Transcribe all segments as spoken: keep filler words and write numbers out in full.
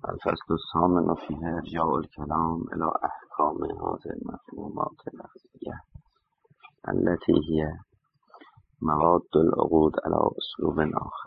الفصل الثامن فيه ارجاع الكلام الى احکام هذه المفهومات لفظیه التي هي مواد العقود على اسلوب آخر.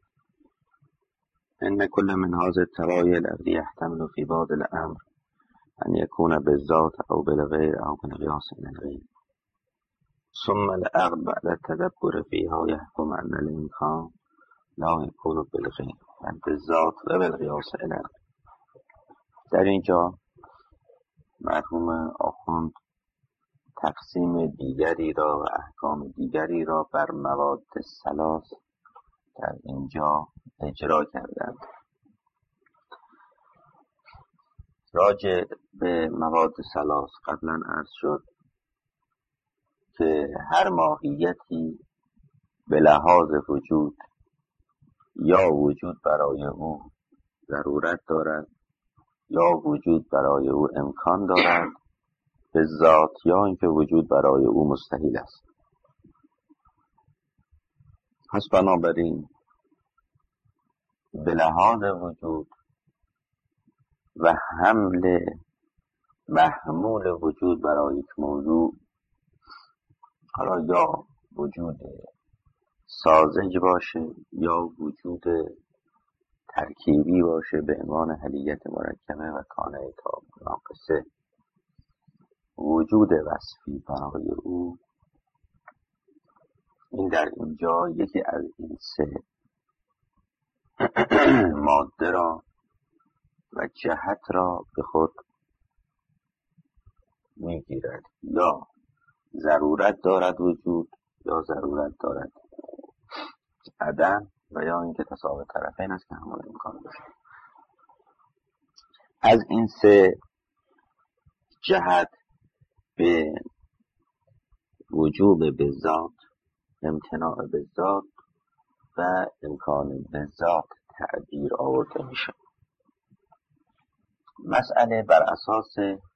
ان كل من هذه التباين الذي يحتمل في بعض الامر ان يكون بالذات او بالغير او بالقياس الى الغير، ثم العقد بعد التدبر فيها يحكم ان الامكان لا يكون بالغير بل بالذات و بالقیاس الى الغير. در اینجا مرحوم آخوند تقسیم دیگری را و احکام دیگری را بر مواد ثلاث در اینجا اجرا کردند. راجع به مواد ثلاث قبلا عرض شد که هر ماهیتی به لحاظ وجود یا وجود برای او ضرورت دارد یا وجود برای او امکان دارد به ذات، یا اینکه وجود برای او مستحیل است. پس بنابراین به لحاظ وجود و حمل محمول وجود برای یک موضوع، حالا یا وجود ساذج باشه یا وجود ترکیبی باشه به عنوان حلیت مرکبه و کانه تا ناقصه، وجود وصفی برای او، این در اینجا یکی از این سه ماده را و جهت را به خود میگیرد. یا ضرورت دارد وجود یا ضرورت دارد عدم، و یا اینکه تساوی طرفین است که همون امکان باشه. از این سه جهت به وجوب بالذات، امتناع بالذات و امکان بالذات تعبیر آورده میشه. مسئله بر اساس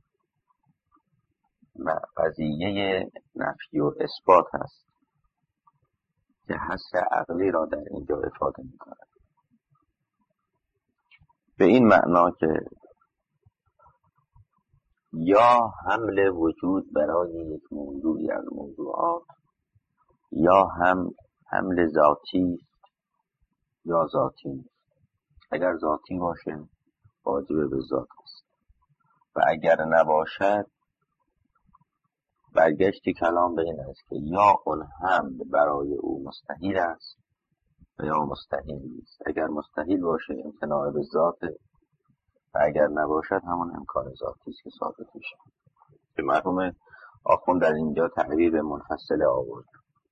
قضیه نفی و اثبات هست که حصر عقلی را در اینجا افاده می‌کند. به این معنا که یا حمل وجود برای یک موضوعی از موضوعات، یا هم حمل ذاتی یا ذاتی نیست. اگر ذاتی باشه واجب به ذات است و اگر نباشد برگشت کلام به این است که یا اون حمل برای او مستحیل است و یا مستحیل نیست. اگر مستحیل باشه امتناع به ذاته و اگر نباشد همون امکان ذاتی است که ثابت میشه. که مرحوم آخوند در اینجا تعبیر به منفصله آورد.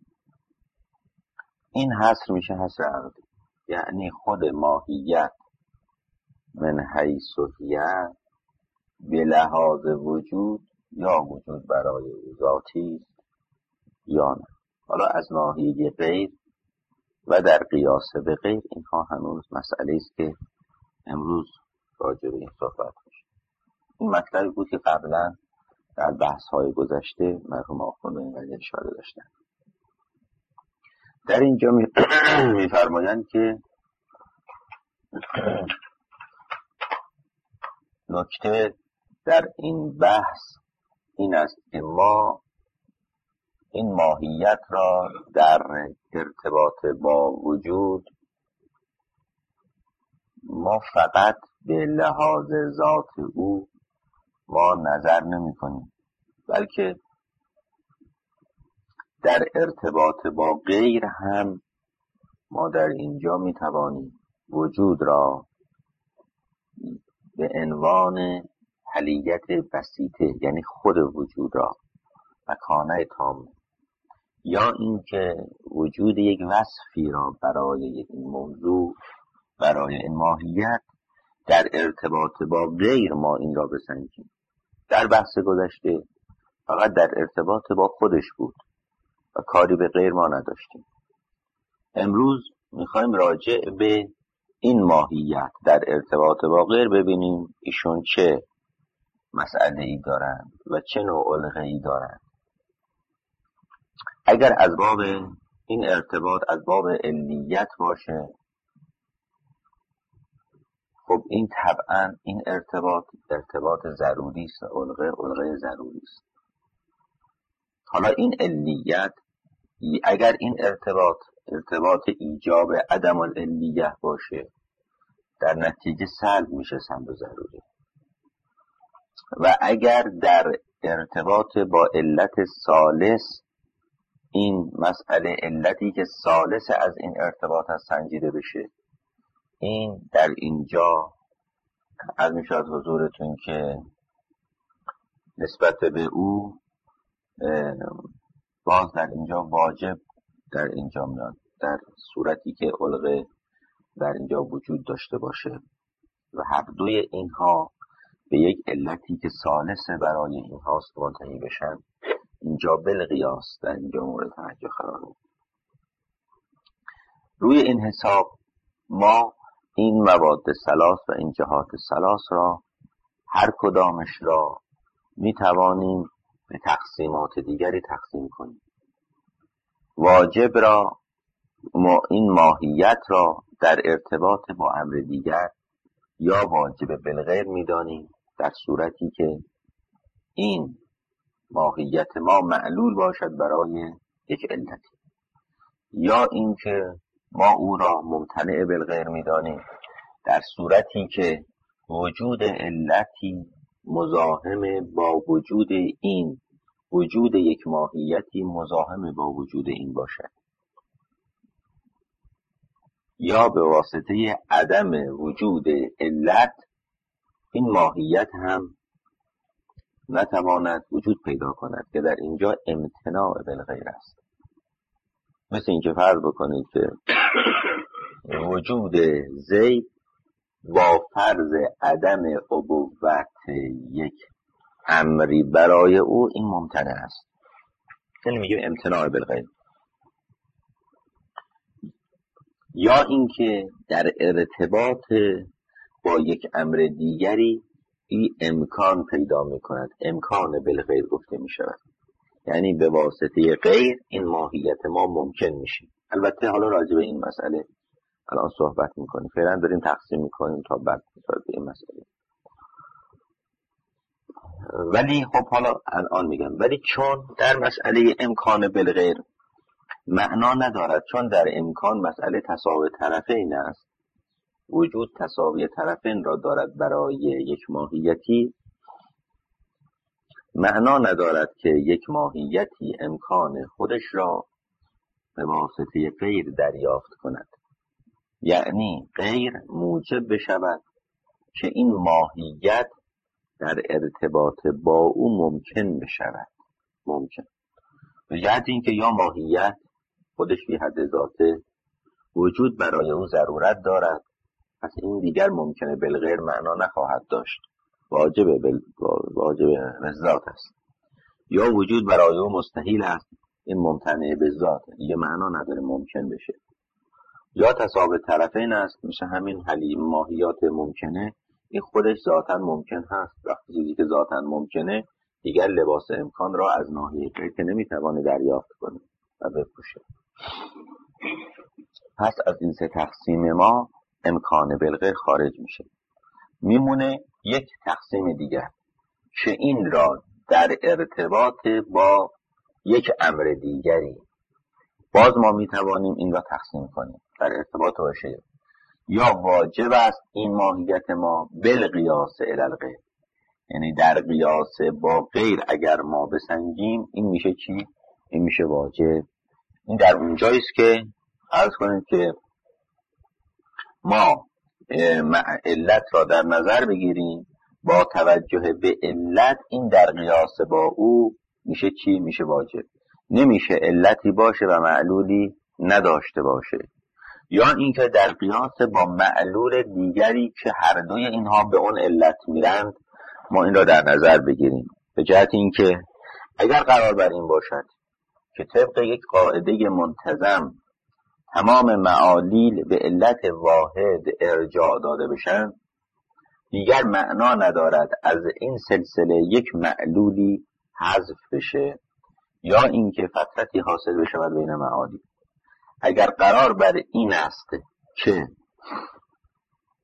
این حصر میشه حصر عقلی، یعنی خود ماهیت من حیث هیه به لحاظ وجود یا وجود برای او ذاتی است یا نه. حالا از ناحیه غیر و در قیاس به غیر، اینها هنوز مسئله است که امروز راجع به این صحبت میشه. این مطلبی بود که قبلا در بحث های گذشته مرحوم آخوند به این قضیه اشاره داشتن. در اینجا میفرمایند که نکته در این بحث این است که ما این ماهیت را در ارتباط با وجود ما فقط به لحاظ ذات او ما نظر نمی کنیم، بلکه در ارتباط با غیر هم ما در اینجا می توانیم وجود را به عنوان حلیت بسیطه، یعنی خود وجود را مکانه تام، یا اینکه وجود یک وصفی را برای یک موضوع، برای این ماهیت در ارتباط با غیر ما این را بسنجیم. در بحث گذشته فقط در ارتباط با خودش بود و کاری به غیر ما نداشتیم. امروز میخوایم راجع به این ماهیت در ارتباط با غیر ببینیم ایشون چه مسئله ای دارند و چه نوع الغه‌ای دارند. اگر از باب این ارتباط از باب علیت باشه، خب این طبعا این ارتباط ارتباط ضروری است، علقه علقه ضروری است. حالا این علیت اگر این ارتباط ارتباط ایجاب عدم العلیه باشه، در نتیجه سلب میشه سلب ضروری. و اگر در ارتباط با علت ثالث این مسئله علتی که ثالث از این ارتباط از سنجیده بشه، این در اینجا از میشود حضورتون که نسبت به او باز در اینجا واجب در اینجا میاد، در صورتی که علقه در اینجا وجود داشته باشه و هر دوی اینها به یک علتی که ثالث برای اینهاست منتهی بشن، اینجا بالقیاس در اینجا مورد توجه قرار می‌گیره. روی این حساب ما این مواد ثلاث و این جهات ثلاث را هر کدامش را می توانیم به تقسیمات دیگری تقسیم کنیم. واجب را ما این ماهیت را در ارتباط با امر دیگر یا واجب بالغیر می دانیم در صورتی که این ماهیت ما معلول باشد برای یک علتی، یا اینکه ما او را ممتنع بالغیر می دانیم در صورتی که وجود علتی مزاحم با وجود این وجود یک ماهیتی مزاحم با وجود این باشد، یا به واسطه عدم وجود علت این ماهیت هم نتواند وجود پیدا کند که در اینجا امتناع بالغیر است. مثل اینکه فرض بکنید که وجود زید با فرض عدم ابوت یک امری برای او این ممتنع است، یعنی میگیم امتناع بالغیر. یا اینکه در ارتباط با یک امر دیگری این امکان پیدا میکند، امکان بالغیر گفته میشود، یعنی به واسطه غیر این ماهیت ما ممکن میشه. البته حالا راجع به این مسئله الان صحبت میکنیم، فعلا داریم تقسیم میکنیم تا بعد به این مسئله. ولی خب حالا الان میگم، ولی چون در مسئله امکان بالغیر معنا ندارد، چون در امکان مسئله تساوی طرفین است، وجود تساوی طرفین را دارد برای یک ماهیتی، معنا ندارد که یک ماهیتی امکان خودش را به واسطه غیر دریافت کند، یعنی غیر موجب بشود که این ماهیت در ارتباط با او ممکن بشود. ممکن به جهت اینکه یا ماهیت خودش فی حد ذاته وجود برای او ضرورت دارد، پس این دیگر ممکنه بالغیر معنا نخواهد داشت، واجب بل... واجب ذات است. یا وجود برای او مستحیل است، این ممتنع به ذات دیگه معنا نداره ممکن بشه. یا تساوی طرفین است، میشه همین حلی ماهیات ممکنه، این خودش ذاتاً ممکن هست. وقتی چیزی که ذاتاً ممکنه دیگر لباس امکان را از ناحیه غیر که نمیتوانه دریافت کنه و بپوشه. پس از این سه تقسیم ما امکان بالغیر خارج میشه، میمونه یک تقسیم دیگر که این را در ارتباط با یک امر دیگری باز ما میتوانیم این را تقسیم کنیم در ارتباط باشه، یا واجب است این ماهیت ما بالقیاس الی الغیر، یعنی در قیاس با غیر اگر ما بسنجیم این میشه چی؟ این میشه واجب. این در اونجاییست که عرض کنید که ما علت را در نظر بگیریم، با توجه به علت این در قیاس با او میشه چی؟ میشه واجب. نمیشه علتی باشه و معلولی نداشته باشه، یا اینکه در قیاس با معلول دیگری که هر دوی اینها به اون علت میرند ما این را در نظر بگیریم، به جهت اینکه اگر قرار بر این باشد که طبق یک قاعده منتظم تمام معالیل به علت واحد ارجاع داده بشن، دیگر معنا ندارد از این سلسله یک معلولی حذف بشه یا اینکه فترتی حاصل بشود بین معالیل. اگر قرار بر این است که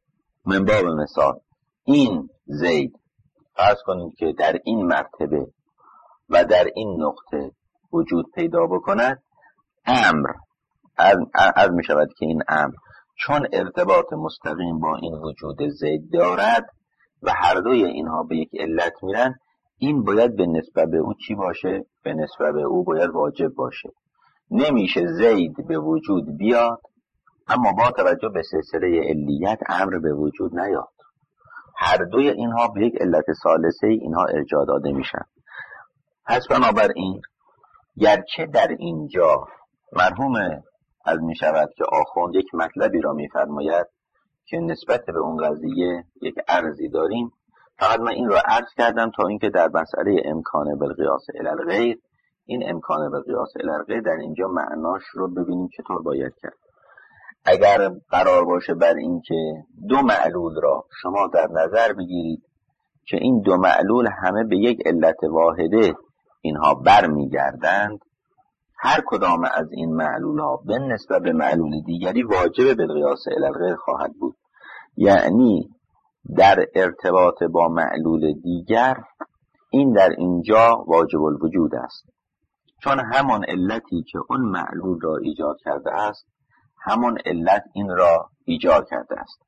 من باب مثال این زید فرض کنید که در این مرتبه و در این نقطه وجود پیدا بکند، امر از می شود که این امر چون ارتباط مستقیم با این وجود زید دارد و هر دوی اینها به یک علت میرن، این باید به نسبت به او چی باشه؟ به نسبت به او باید واجب باشه. نمیشه زید به وجود بیاد اما با توجه به سلسله علیت امر به وجود نیاد. هر دوی اینها به یک علت ثالثه اینها ارجاع داده میشن. پس بنابراین گرچه در اینجا مرحوم از می شود که آخوند یک مطلبی را می فرماید که نسبت به اون قضیه یک عرضی داریم، فقط من این را عرض کردم تا اینکه در مسئله امکان بالقیاس الی الغیر، این امکان بالقیاس الی الغیر در اینجا معناش رو ببینیم چطور باید کرد. اگر قرار باشه بر این که دو معلول را شما در نظر بگیرید که این دو معلول همه به یک علت واحده اینها بر می گردند، هر کدام از این معلول ها به نسبت به معلول دیگری واجب بالقیاس الی الغیر خواهد بود. یعنی در ارتباط با معلول دیگر این در اینجا واجب الوجود است، چون همان علتی که اون معلول را ایجاد کرده است همون علت این را ایجاد کرده است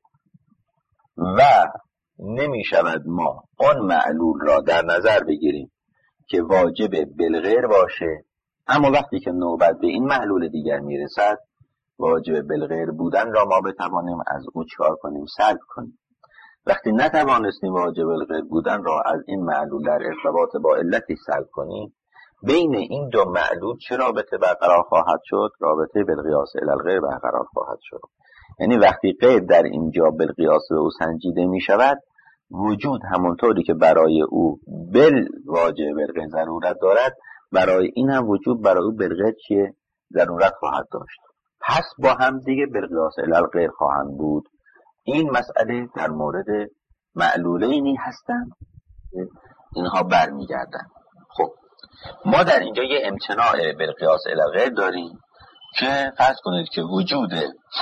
و نمی شود ما اون معلول را در نظر بگیریم که واجب بالغیر باشه، اما وقتی که نوبت به این معلول دیگر میرسد واجب بالغیر بودن را ما بتوانیم از او چکار کنیم؟ سلب کنیم. وقتی نتوانستیم واجب بالغیر بودن را از این معلول در ارتباط با علتی سلب کنیم، بین این دو معلول چه رابطه برقرار خواهد شد؟ رابطه بالقیاس الی الغیر برقرار خواهد شد. یعنی وقتی غیر در اینجا بالقیاس به او سنجیده می شود، وجود همونطوری که برای او بل واجب بالغیر ضرورت دارد، برای این هم وجود برای او بالغیر چیه؟ ضرورت خواهد داشت. پس با هم دیگه بالقیاس الی الغیر خواهند بود. این مسئله در مورد معلولینی هستند اینها برمیگردن. خب ما در اینجا یه امتناع بالقیاس الی الغیر داریم که فرض کنید که وجود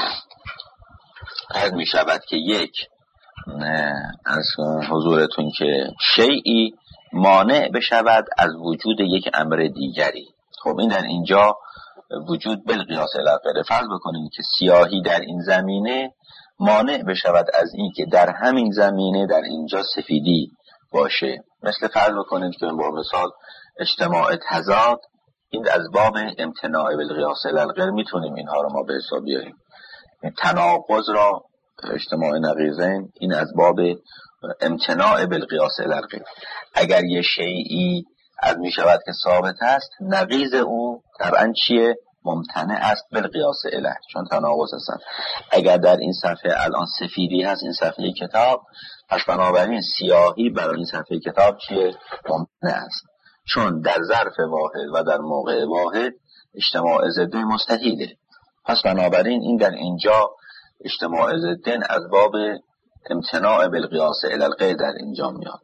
فرض می شود که یک از حضورتون که شیئی مانع بشود از وجود یک امر دیگری. خب این در اینجا وجود بالقیاس الی الغیر. فرض بکنید که سیاهی در این زمینه مانع بشود از این که در همین زمینه در اینجا سفیدی باشه. مثل فرض بکنید که با مثال اجتماع تضاد، این از باب امتناع بالقیاس الی الغیر میتونیم اینها رو ما به حساب بیاریم. تناقض را اجتماع نقیضین، این از باب امتناع بالقیاس الی الغیر. اگر یه شیئی از می شود که ثابت است، نقیض او طبعا چیه؟ ممتنع است بالقیاس الیه، چون تناقض هستند. اگر در این صفحه الان سفیدی هست این صفحه کتاب، پس بنابراین سیاهی برای این صفحه کتاب چیه؟ ممتنع است، چون در ظرف واحد و در موقع واحد اجتماع ضدین مستحیله. پس بنابراین این در اینجا اجتماع ضدین از باب امتناع بالقیاس الی الغیر در اینجا میاد.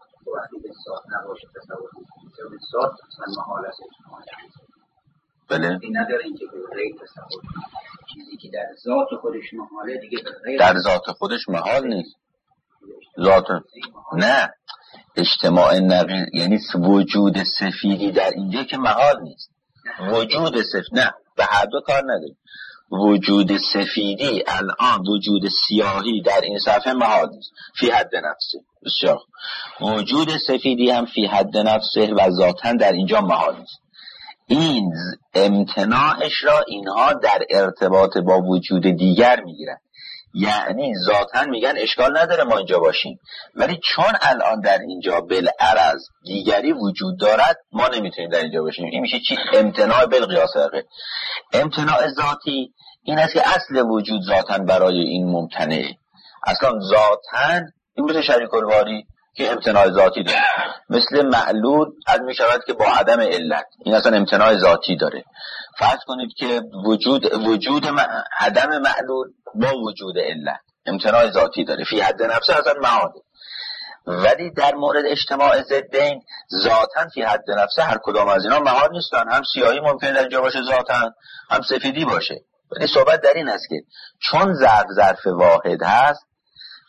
بله این نداره اینکه به غیر تصور چیزی که در ذات خودش محاله دیگه غیر در ذات خودش محال نیست. ذات نه اجتماع نقیض یعنی وجود سفیدی در اینجا که محال نیست. وجود سفید نه به هر دو کار نداره. وجود سفیدی الان وجود سیاهی در این صفحه محال نیست فی حد نفسه. بسیار وجود سفیدی هم فی حد نفسه و ذاتاً در اینجا محال نیست. این امتناعش را اینها در ارتباط با وجود دیگر میگیرن، یعنی ذاتاً میگن اشکال نداره ما اینجا باشیم، ولی چون الان در اینجا بالعرض دیگری وجود دارد ما نمیتونیم در اینجا باشیم. این میشه چی؟ امتناع بالقیاس الی الغیر. امتناع ذاتی این است که اصل وجود ذاتاً برای این ممتنعه. اصلا ذاتاً این مثل شریک الواری که امتناع ذاتی داره، مثل معلول از می شود که با عدم علت، این اصلا امتناع ذاتی داره. فرض کنید که وجود وجود عدم معلول با وجود علت امتناع ذاتی داره، فی حد نفسه اصلا معاده. ولی در مورد اجتماع ضدین ذاتاً فی حد نفسه هر کدام از اینا محال نیستن. هم سیاهی ممکنه در اینجا باشه ذاتاً، هم سفیدی باشه. ولی صحبت در این است که چون ظرف ظرف واحد هست،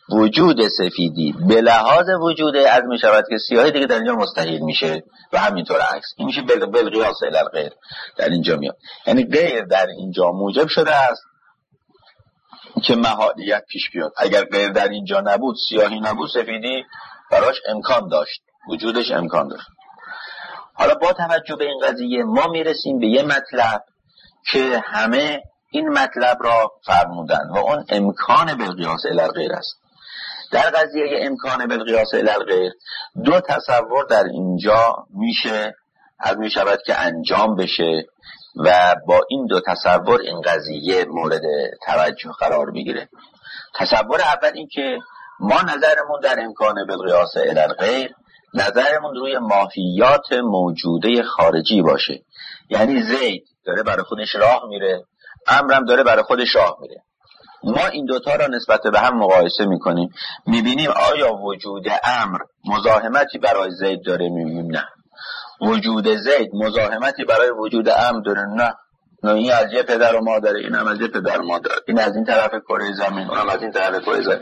وجود سفیدی به لحاظ وجود از می شود که سیاهی دیگه در اینجا مستحیل میشه و همینطور عکس. این میشه بالقیاس الی الغیر در اینجا میاد، یعنی غیر در اینجا موجب شده است که محالیت پیش بیاد. اگر غیر در اینجا نبود، سیاهی نبود، سفیدی براش امکان داشت، وجودش امکان داشت. حالا با توجه به این قضیه ما میرسیم به یه مطلب که همه این مطلب را فرمودن و اون امکان بالقیاس الی الغیر است. در قضیه امکان بالقیاس الی الغیر دو تصور در اینجا میشه از می شود که انجام بشه و با این دو تصور این قضیه مورد توجه قرار بگیره. تصور اول این که ما نظرمون در امکان بالقیاس الی الغیر نظرمون روی ماهیات موجوده خارجی باشه، یعنی زید داره برای خودش راه میره، امرم داره برای خودش راه میره. ما این دوتا را نسبت به هم مقایسه میکنیم، میبینیم آیا وجود امر مزاحمتی برای زید داره؟ میبینیم نه. وجود زید مزاحمتی برای وجود امر داره؟ نه. نه، این از یه پدر و مادره، این هم از یه پدر و مادر، این از این طرف کره زمین، اون هم از این طرف کره زمین.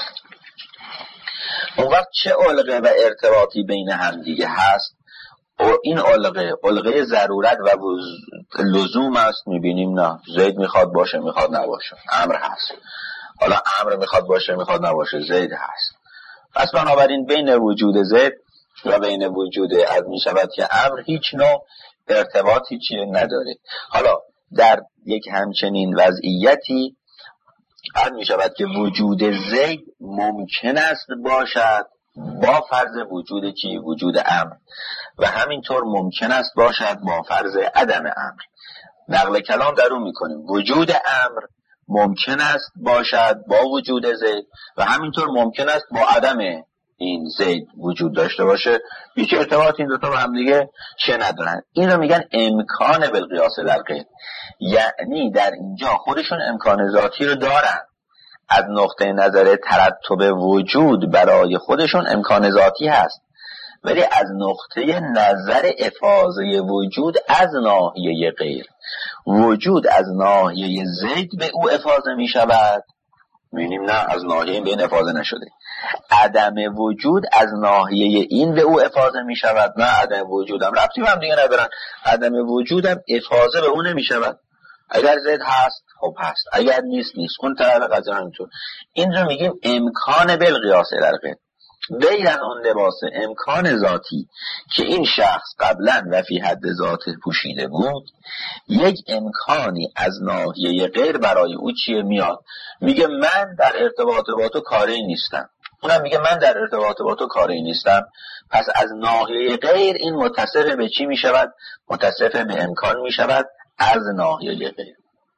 اون وقت چه علقه و ارتباطی بین هم دیگه هست؟ و این علقه علقه ضرورت و لزوم است؟ میبینیم نه. زید میخواد باشه، میخواد نباشه، امر هست. حالا امر میخواد باشه، میخواد نباشه، زید هست. پس بنابراین بین وجود زید و بین وجود از میشود که امر هیچ نوع ارتباطی چیه نداره. حالا در یک همچنین وضعیتی از میشود که وجود زید ممکن است باشد با فرض وجود چی؟ وجود امر، و همینطور ممکن است باشد با فرض عدم امر. نقل کلام در اون میکنیم وجود امر ممکن است باشد با وجود زید و همینطور ممکن است با عدم این زید وجود داشته باشه. هیچ ارتباط این دوتا با هم دیگه چه ندارن. این رو میگن امکان بالقیاس الی الغیر، یعنی در اینجا خودشون امکان ذاتی رو دارن. از نقطه نظر ترتب وجود برای خودشون امکان ذاتی هست، ولی از نقطه نظر افاضه وجود از ناحیه غیر، وجود از ناحیه زید به او افاضه می شود. می‌بینیم نه، از ناحیه به این افاضه نشده. عدم وجود از ناحیه این به او افاضه می شود. نه، عدم وجودم ربطی هم دیگه ندارن. عدم وجودم افاضه به او نمی شود. اگر زید هست خب هست، اگر نیست نیست. اون طرف قضیه همینطور. این رو میگیم امکان بالقیاس الی الغیر. غیر از اون لباس امکان ذاتی که این شخص قبلا و فی حد ذات پوشیده بود، یک امکانی از ناحیه غیر برای او چیه میاد؟ میگه من در ارتباط با تو کاری نیستم، اونم میگه من در ارتباط با تو کاری نیستم. پس از ناحیه غیر این متصف به چی میشود؟ متصف به امکان میشود از ناحیه غیر.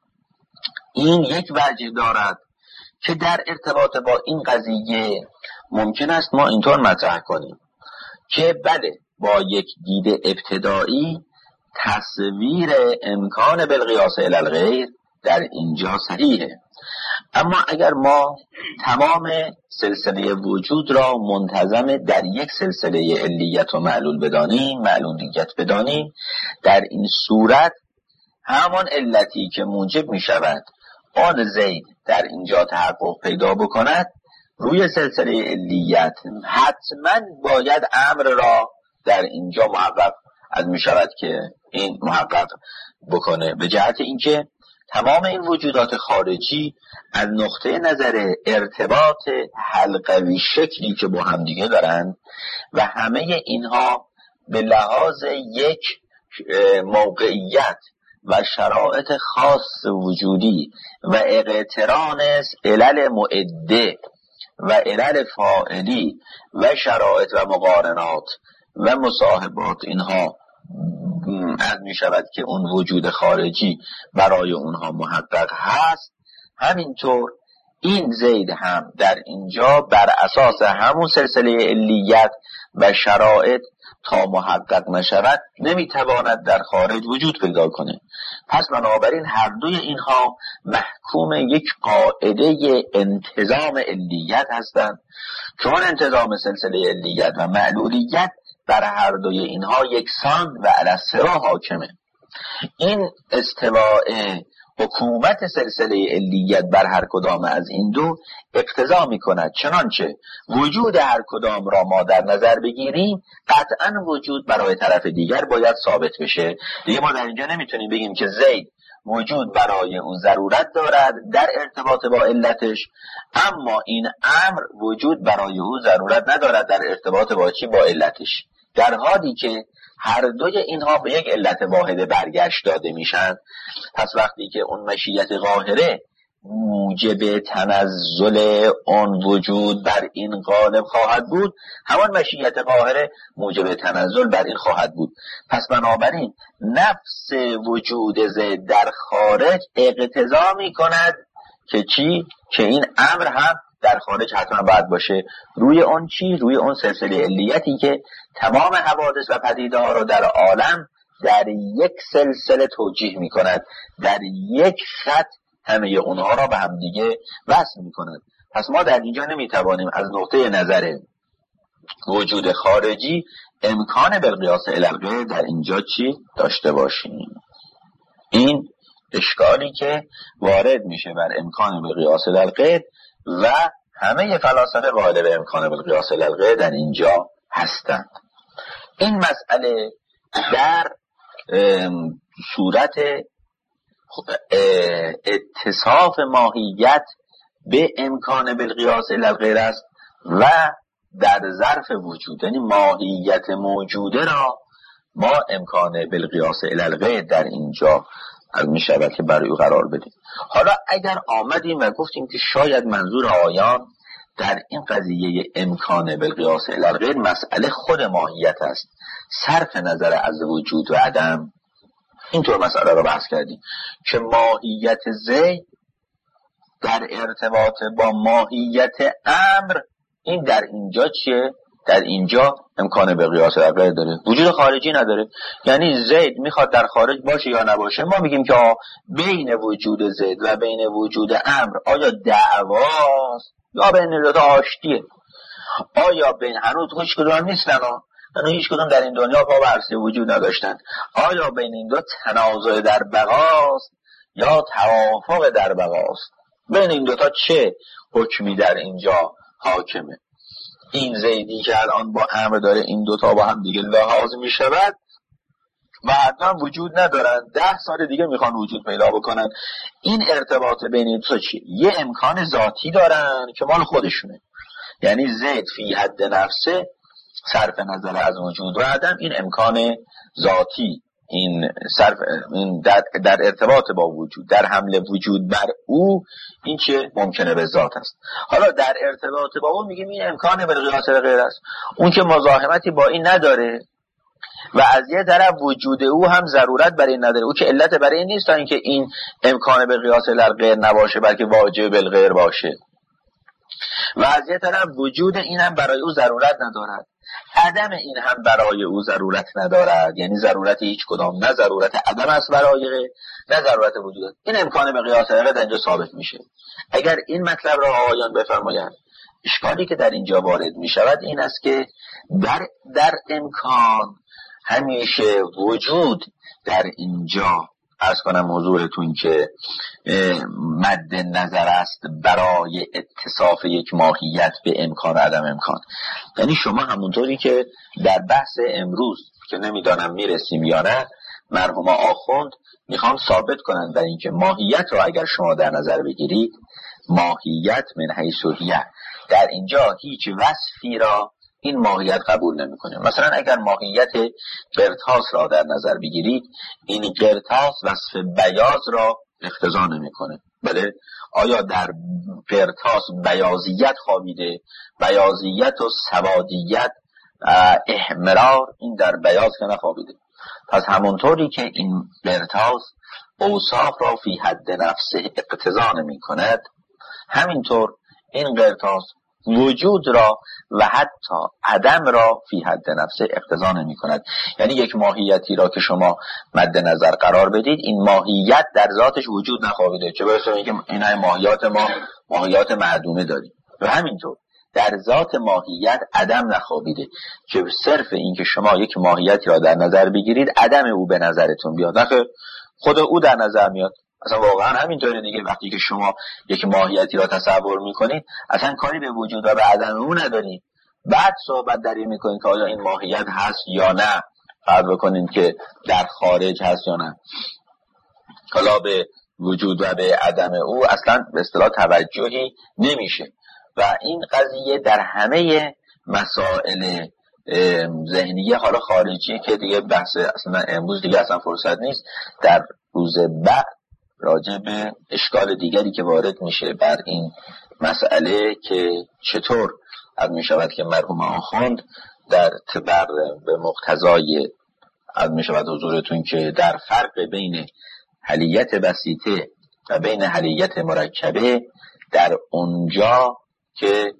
این یک وجه دارد که در ارتباط با این قضیه ممکن است ما اینطور مطرح کنیم که بله، با یک دید ابتدایی تصویر امکان بالقیاس الی الغیر در اینجا صحیحه، اما اگر ما تمام سلسله وجود را منتظم در یک سلسله علیت و معلول بدانیم، معلولیت بدانیم، در این صورت همان علتی که موجب می شود آن زید در اینجا تحقق پیدا بکند روی سلسله علیت، حتما باید امر را در اینجا محقق از می شود که این محقق بکنه، به جهت اینکه تمام این وجودات خارجی از نقطه نظر ارتباط حلقوی شکلی که با هم دیگه دارن و همه اینها به لحاظ یک موقعیت و شرایط خاص وجودی و اقتران علل معده و علل فاعلی و شرایط و مقارنات و مصاحبات اینها از می شود که اون وجود خارجی برای اونها محقق هست. همینطور این زید هم در اینجا بر اساس همون سلسله علیت و شرایط تا محقق نشود نمیتواند در خارج وجود پیدا کنه. پس بنابراین هر دوی اینها محکوم یک قاعده انتظام علیت هستند که اون انتظام سلسله علیت و معلولیت بر هر دوی اینها یکسان و علی السوا حاکمه. این استواء حکومت سلسله علیت بر هر کدام از این دو اقتضا می کند چنانچه وجود هر کدام را ما در نظر بگیریم قطعا وجود برای طرف دیگر باید ثابت بشه. دیگه ما در اینجا نمیتونیم بگیم که زید وجود برای اون ضرورت دارد در ارتباط با علتش، اما این امر وجود برای او ضرورت ندارد در ارتباط با چی؟ با علتش، در حالی که هر دوی اینها به یک علت واحده برگشت داده میشن. پس وقتی که اون مشیت قاهره موجب تنزل اون وجود بر این غالب خواهد بود، همان مشیت قاهره موجب تنزل بر این خواهد بود. پس بنابراین نفس وجود زید در خارج اقتضا می کند که چی؟ که این امر هم در خارج حتما باید باشه روی اون چی؟ روی اون سلسله علیتی که تمام حوادث و پدیده ها رو در عالم در یک سلسله توجیه می کند، در یک خط همه اونها را به هم دیگه وصل می کند. پس ما در اینجا نمی توانیم از نقطه نظر وجود خارجی امکان بالقیاس الی الغیر در اینجا چی داشته باشیم. این اشکالی که وارد میشه بر امکان بالقیاس الی الغیر و همه فلاسفه قائل به امکان بالقیاس الی الغیر در اینجا هستند. این مسئله در صورت اتصاف ماهیت به امکان بالقیاس الی الغیر است و در ظرف وجود، یعنی ماهیت موجوده را ما امکان بالقیاس الی الغیر در اینجا از می شود که برای او قرار بدیم. حالا اگر آمدیم و گفتیم که شاید منظور آیان در این قضیه امکان بالقیاس الی الغیر مسئله خود ماهیت است، صرف نظر از وجود و عدم، اینطور مسئله رو بحث کردیم که ماهیت زید در ارتباط با ماهیت امر، این در اینجا چیه؟ در اینجا امکان بالقیاس الی الغیر داره، وجود خارجی نداره. یعنی زید میخواد در خارج باشه یا نباشه، ما میگیم که بین وجود زید و بین وجود امر آیا دعواست یا بین دو تا آشتیه، آیا بین هنوز هیچ کدوم نیستن، هنوز هیچ کدوم در این دنیا پا به عرصه وجود نداشتن، آیا بین این دو تنازع در بقاست یا توافق در بقاست، بین این دوتا چه حکمی در اینجا حاکمه؟ این زیدی که الان با امر داره این دوتا با هم دیگه لحاظ می شود و حتما وجود ندارن، ده سال دیگه میخوان وجود پیدا بکنن. این ارتباط بین این دوتا چیه؟ یه امکان ذاتی دارن که مال خودشونه، یعنی زید فی حد نفسه صرف نظر از وجود و عدم، این امکان ذاتی، این صرف این در, در ارتباط با وجود، در حمل وجود بر او، این چه ممکنه به ذات است. حالا در ارتباط با اون میگیم این امکان بالقیاس الی الغیر است، اون که مزاحمتی با این نداره و از یه طرف وجود او هم ضرورت برای این نداره، او که علت برای این نیست تا اینکه این امکان بالقیاس الی الغیر نباشه بلکه واجب بالغیر باشه، و از یه طرف وجود این هم برای او ضرورت ندارد، عدم این هم برای او ضرورت ندارد، یعنی ضرورت هیچ کدام، نه ضرورت عدم است برای نه ضرورت وجود. این امکان به قیاس الی در اینجا ثابت میشه. اگر این مطلب را آقایان بفرمایند، اشکالی که در اینجا وارد میشود این است که در در امکان همیشه وجود در اینجا عرض کنم حضورتون که مد نظر است برای اتصاف یک ماهیت به امکان و عدم امکان. یعنی شما همونطوری که در بحث امروز که نمیدانم میرسیم یا نه، مرحوم آخوند میخوام ثابت کنن در اینکه ماهیت رو اگر شما در نظر بگیرید، ماهیت من حیث هیه، در اینجا هیچ وصفی را این ماهیت قبول نمیکنه. مثلا اگر ماهیت قرطاس را در نظر بگیرید، این قرطاس وصف بیاض را اقتضا نمیکنه. بله، آیا در قرطاس بیاضیت خوابیده؟ بیاضیت و سوادیت، احمرار، این در بیاض که نخوابیده. پس همونطوری که این قرطاس اوصاف را فی حد نفسه اقتضا نمیکند، همینطور این قرطاس وجود را و حتی عدم را فی حد نفسه اقتضا نمی کند. یعنی یک ماهیتی را که شما مد نظر قرار بدید، این ماهیت در ذاتش وجود نخواهیده، چه برسه اینکه این های ماهیات ما ماهیات معدومه داریم، و همینطور در ذات ماهیت عدم نخواهیده که صرف این که شما یک ماهیتی را در نظر بگیرید عدم او به نظرتون بیاد، نه خود او در نظر میاد. اصلا واقعا همینطوره دیگه. وقتی که شما یک ماهیتی را تصور میکنید اصلا کاری به وجود و به عدم اون ندارید، بعد صحبت در این میکنید که آیا این ماهیت هست یا نه، فرض بکنید که در خارج هست یا نه. حالا به وجود و به عدم او اصلا به اصطلاح توجهی نمیشه و این قضیه در همه مسائل ذهنیه حالا خارجی که دیگه بحث اصلا امروز دیگه اصلا فرصت نیست، در روز بعد راجع به اشکال دیگری که وارد میشه بر این مسئله که چطور از میشود که مرحوم آخوند در تبر به مقتضای از میشود حضورتون که در فرق بین حلیت بسیطه و بین حلیت مرکبه در اونجا که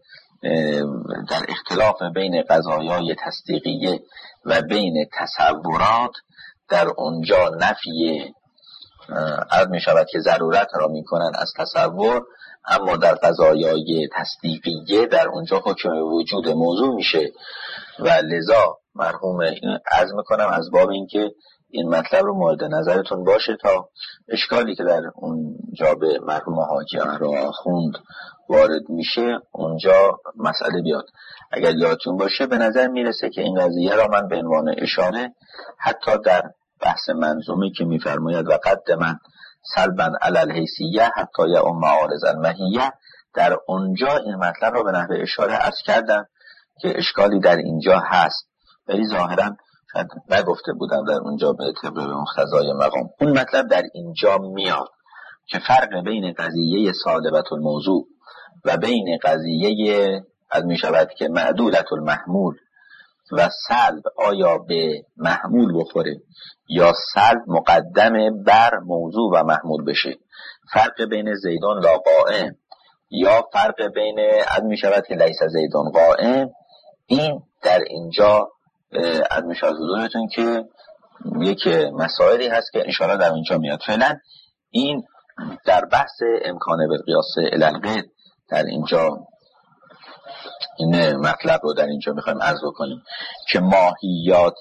در اختلاف بین قضایای تصدیقیه و بین تصورات در اونجا نفی عرض می شود که ضرورت را می کنن از تصور، اما در قضایای تصدیقیه در اونجا حکم وجود موضوع میشه و لذا مرحوم عرض میکنم از باب این که این مطلب رو مورد نظرتون باشه تا اشکالی که در اونجا به مرحوم حاجی آخوند وارد میشه اونجا مسئله بیاد. اگر یادتون باشه به نظر میرسه که این قضیه را من به عنوان اشاره حتی در بحث منظومه که میفرماید و قد من سلبا علی الحیثیه حتی یا ام عارض المحیه، در اونجا این مطلب را به نحو اشاره عرض کردم که اشکالی در اینجا هست، ولی ظاهرا شاید نگفته بودم در اونجا به طبق مقتضای مقام. اون مطلب در اینجا میاد که فرق بین قضیه صادبت الموضوع و بین قضیه از می شود که معدولت المحمول و سلب آیا به محمول بخوره یا سلب مقدم بر موضوع و محمول بشه، فرق بین زیدان لا قائم یا فرق بین از می شود که لیس زیدان قائم، این در اینجا از می شود حضورتون که یک مسائلی هست که انشاءالله در اینجا میاد. فعلا این در بحث امکان بالقیاس الی الغیر در اینجا این مطلب رو در اینجا میخوایم عرض بکنیم که ماهیات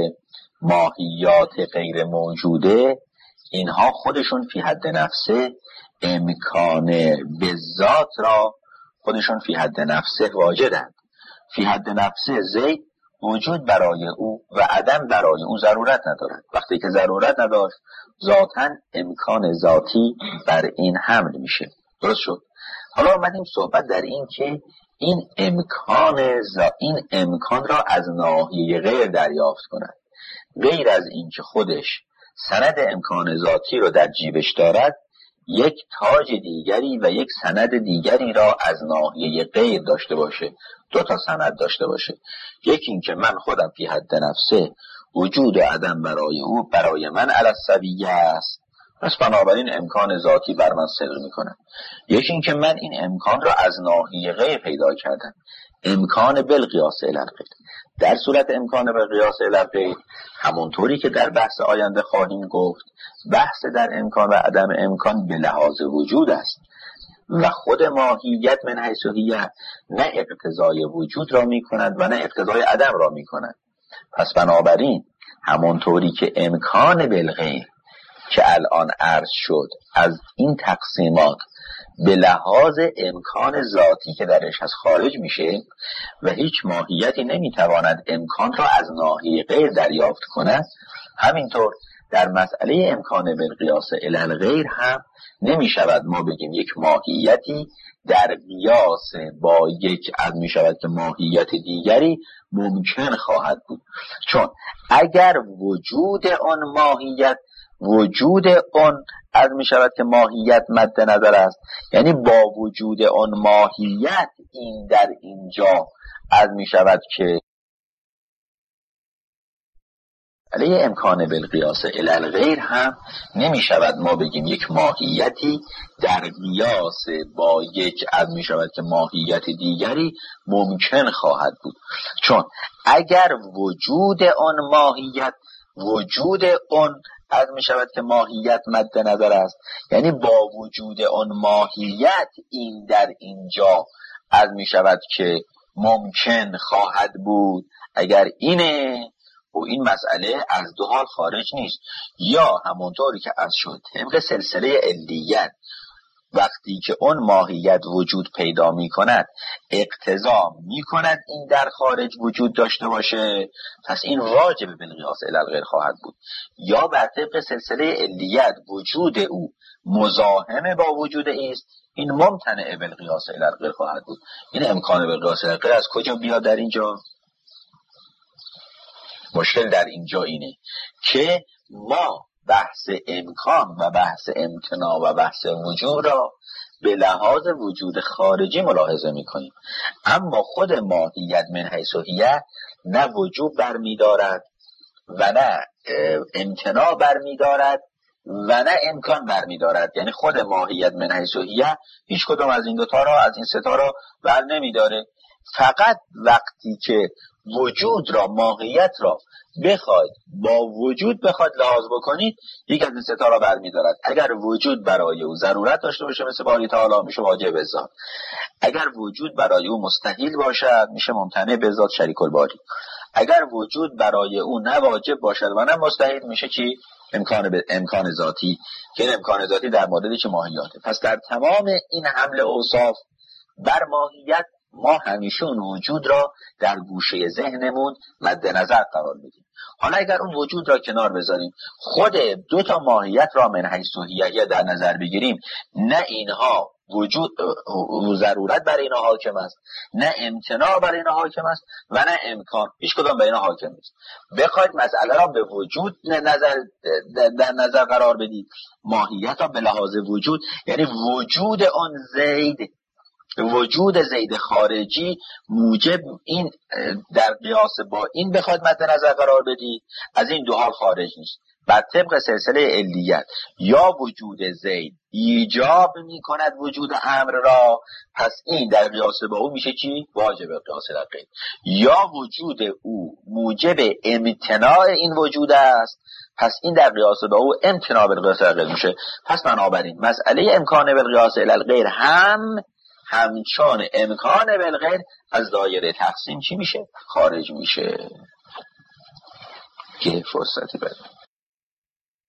ماهیات غیر موجوده اینها خودشون فی حد نفسه امکان به ذات را خودشون فی حد نفسه واجدند. فی حد نفسه زید وجود برای او و عدم برای او ضرورت ندارد. وقتی که ضرورت نداشت ذاتاً امکان ذاتی بر این حمل میشه. درست شد؟ حالا اومدیم صحبت در این که این امکان زا... این امکان را از ناحیه غیر دریافت کند، غیر از این که خودش سند امکان ذاتی رو در جیبش دارد، یک تاج دیگری و یک سند دیگری را از ناحیه غیر داشته باشه، دو تا سند داشته باشه. یکی این که من خودم فی حد نفسه وجود عدم برای او برای من علی السویه است، پس بنابراین امکان ذاتی بر من صدق میکنه. یکی این که من این امکان را از ناحیه غیر پیدا کردم، امکان بالقیاس الی الغیر. در صورت امکان بالقیاس الی الغیر همونطوری که در بحث آینده خواهیم گفت، بحث در امکان و عدم امکان به لحاظ وجود است و خود ماهیت من حیث هی نه اقتضای وجود را میکند و نه اقتضای عدم را میکند. پس بنابراین همونطوری که امکان بالغیر که الان عرض شد از این تقسیمات به لحاظ امکان ذاتی که درش از خارج میشه و هیچ ماهیتی نمیتواند امکان را از ناحیه غیر دریافت کند، همینطور در مسئله امکان بالقیاس الی الغیر هم نمیشود ما بگیم یک ماهیتی در قیاس با یک از میشود که ماهیت دیگری ممکن خواهد بود، چون اگر وجود آن ماهیت وجود آن از می شود که ماهیت مد نظر است، یعنی با وجود آن ماهیت این در اینجا از می شود که علیه امکان بالقیاس الی الغیر هم نمی شود ما بگیم یک ماهیتی در قیاس با یک از می شود که ماهیت دیگری ممکن خواهد بود، چون اگر وجود آن ماهیت وجود آن از می شود که ماهیت مد نظر است، یعنی با وجود آن ماهیت این در اینجا از می شود که ممکن خواهد بود، اگر اینه و این مسئله از دو حال خارج نیست. یا همونطوری که از شد طبق سلسله علیت وقتی که اون ماهیت وجود پیدا می کند اقتضا می کند این در خارج وجود داشته باشه، پس این واجب بالقیاس الی الغیر خواهد بود. یا بر طبق سلسله علیت وجود او مزاحم با وجود است، این ممتنع بالقیاس الی الغیر خواهد بود. این امکان بالقیاس الی الغیر از کجا بیاد در اینجا؟ مشکل در اینجا اینه که ما بحث امکان و بحث امتناع و بحث وجود را به لحاظ وجود خارجی ملاحظه میکنیم، اما خود ماهیت من حیث هیه نه وجود برمی دارد و نه امتناع برمی دارد و نه امکان برمی دارد. یعنی خود ماهیت من حیث هیه هیچ کدوم از این دوتا را از این ستا را بر نمی داره. فقط وقتی که وجود را ماهیت را بخواید با وجود بخواید لحاظ بکنید یک از این ستا را برمی دارد. اگر وجود برای او ضرورت داشته باشه مثل باری تعالی میشه واجب به ذات، اگر وجود برای او مستحیل باشد میشه ممتنع به ذات شریک الباری، اگر وجود برای او نه واجب باشد و نه مستحیل میشه چی؟ امکان به امکان ذاتی، که این امکان ذاتی در مورد چه ماهیاته. پس در تمام این حمل اوصاف بر ماهیت ما همیشه اون وجود را در گوشه ذهنمون مد نظر قرار بدیم. حالا اگر اون وجود را کنار بذاریم خود دو تا ماهیت را من حیث هیه در نظر بگیریم، نه اینها وجود ضرورت بر اینها حاکم است، نه امتناع بر اینها حاکم است و نه امکان، هیچ کدام بر اینها حاکم نیست. بخواید مسئله را به وجود نظر در نظر قرار بدید، ماهیت را به لحاظ وجود، یعنی وجود آن زید، وجود زید خارجی موجب این در قیاس با این بخواید مد نظر قرار بدید، از این دو حال خارج نیست. بر طبق سلسله علیت یا وجود زید ایجاب می کند وجود امر را، پس این در قیاس با او میشه چی؟ واجب قیاس الی الغیر. یا وجود او موجب امتناع این وجود است، پس این در قیاس با او امتناع بالقیاس الی الغیر میشه. پس بنابراین مسئله امکان بالقیاس الی الغیر هم همچون امکان بالغیر از دایره تقسیم چی میشه؟ خارج میشه. که فرصتی بده.